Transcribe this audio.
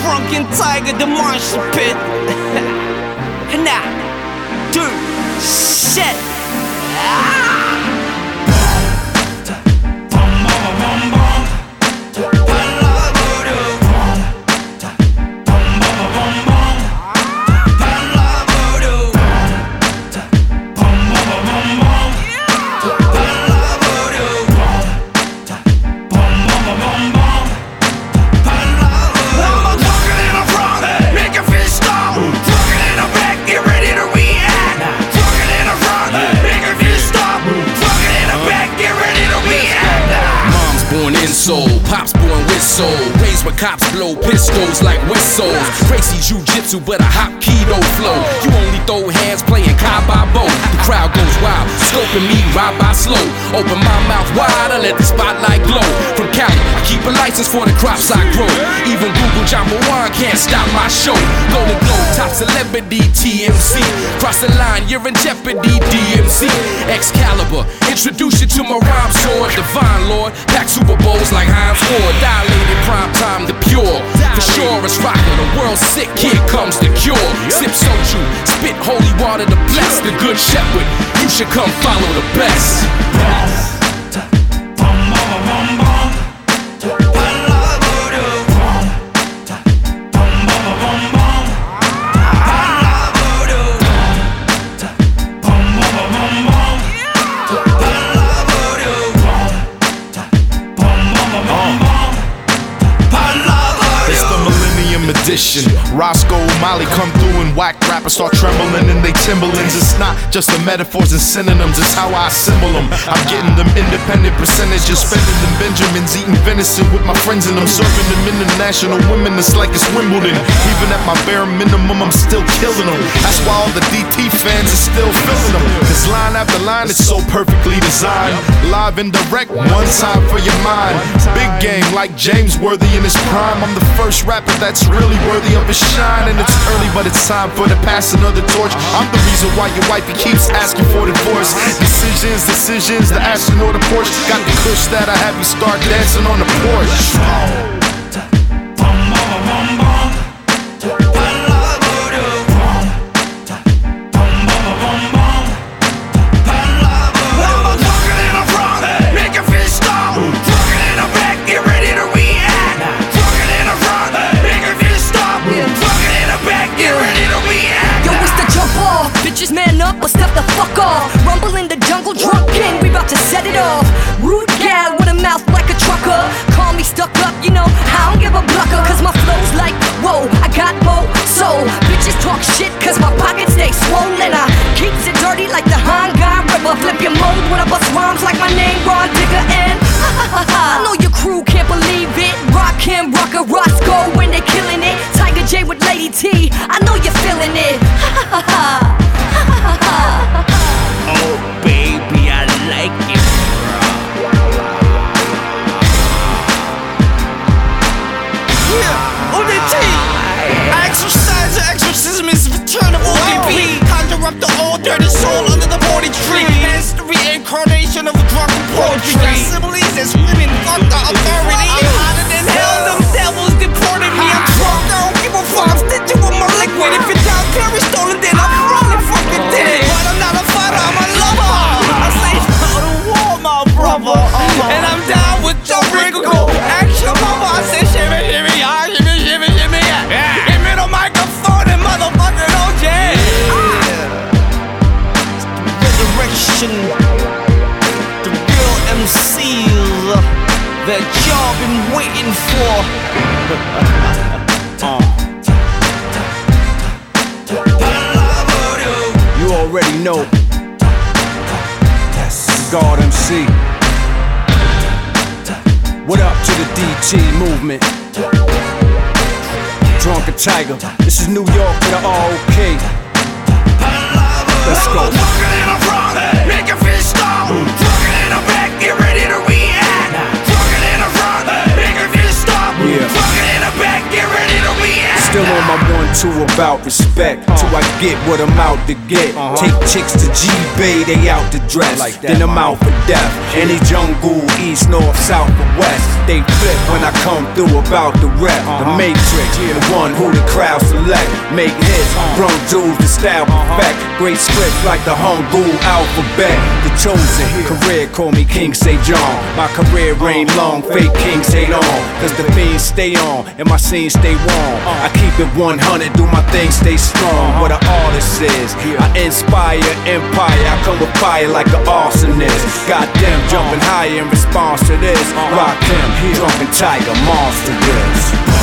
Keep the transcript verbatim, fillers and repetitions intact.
Drunken Tiger, the Marshall Pit. Now, dude, shit. Ah! Soul, pops born with soul. Raised where cops blow pistols like whistles. Crazy jujitsu, but a hot keto flow. You only throw hands playing Kababo. The crowd goes wild, scoping me ride by slow. Open my mouth wide, I let the spotlight glow. From Cali, I keep a license for the crops I grow. Even Google Jumbo One can't stop my show. Golden Globe, top celebrity T M C. Cross the line, you're in jeopardy, D M C. Excalibur, introduce you to my rhyme sword. Divine Lord, pack Super Bowls like Heinz Ward. Dilated prime time, the pure. For sure it's rockin', the world's sick, here comes the cure. Sip soju, spit holy water to bless the good shepherd. You should come follow the best. Edition. Roscoe Molly come through and whack rappers start trembling in they Timberlands. It's not just the metaphors and synonyms, it's how I assemble them. I'm getting them independent percentages, spending them Benjamins, eating venison with my friends and I'm serving them international women. It's like it's Wimbledon. Even at my bare minimum, I'm still killing them. That's why all the D T fans are still feeling them. Cause line after line, it's so perfectly designed. Live and direct, one time for your mind. Big game like James Worthy in his prime. I'm the first rapper that's really worthy of a shine. And it's early, but it's time for the passing of the torch. I'm the reason why your wifey keeps asking for divorce. Decisions, decisions, the Aston or the Porsche. Got the kush that I have you start dancing on the porch. Bitches man up or step the fuck off. Rumble in the jungle, drunken, we bout to set it off. Rude gal with a mouth like a trucker. Call me stuck up, you know, I don't give a blocker. Cause my flow's like, whoa, I got more soul. Bitches talk shit cause my pockets stay swollen. I keeps it dirty like the Hangai River. Flip your mode when I bust rhymes like my name Ron Digger. And I know your crew can't believe it. Rock him, Rocker, Roscoe when they killing it. Tiger J with Lady T, I know you're feeling it. Oh baby, I like it, yeah, O D T. Exercise, exorcism is return of O D B. Conjure up the old dirty soul under the forty tree. Hence the reincarnation of a drunken poetry. Got similes and screaming, fuck the authority. I'm hotter than hell, them devils deported me. I'm drunk, I don't give a fuck, I'm stitching with my liquid. If you're down, carry stolen, then I'm rolling fucking dead. But I'm not a fighter, I'm a lover. I say no to war, my brother. And I'm down with your wrinkle. Action, mama, I say shimmy, shimmy, yeah, shimmy, shimmy, shimmy, yeah. Give me the microphone and motherfucking O J. Resurrection, the real M Cs that y'all been waiting for. uh. You already know. Yes. God M C. What up to the D T movement? Drunken Tiger. This is New York to the R O K. Let's go. Talking in the front, make your fish stop. Talking in the back, get ready to react. Talking in the front, make your fish stop. Yeah. Talking in the back, get ready to react. Still on my one, two. too about respect. Till I get what I'm out to get. Take chicks to G-Bay, they out to dress. Then I'm out for death. Any jungle, east, north, south, or west. They flip when I come through about the rep. The Matrix, the one who the crowd select. Make hits, brung jewels, the style perfect. Great scripts like the Hangul alphabet. The chosen, career call me King Say John. My career ain't long, fake kings hate on. Cause the fiends stay on, and my scenes stay warm. I keep it one hundred, do my thing, stay strong. What an artist is, I inspire empire. I come with fire like an arsonist. Goddamn, jumping higher in response to this. Rock him, drunken tiger, monster this.